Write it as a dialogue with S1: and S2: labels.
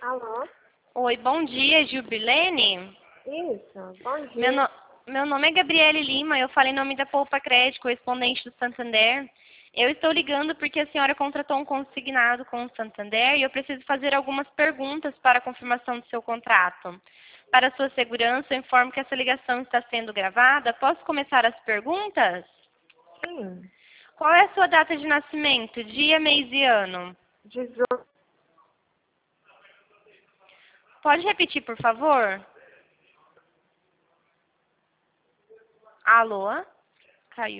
S1: Alô?
S2: Oi, bom dia, Gilbilene.
S1: Isso, bom
S2: Meu,
S1: dia.
S2: meu nome é Gabriele Lima, eu falo em nome da Poupa Crédito, correspondente do Santander. Eu estou ligando porque a senhora contratou um consignado com o Santander e eu preciso fazer algumas perguntas para a confirmação do seu contrato. Para sua segurança, eu informo que essa ligação está sendo gravada. Posso começar as perguntas?
S1: Sim,
S2: Qual é a sua data de nascimento, dia, mês e ano?
S1: 18.
S2: Pode repetir, por favor? Alô?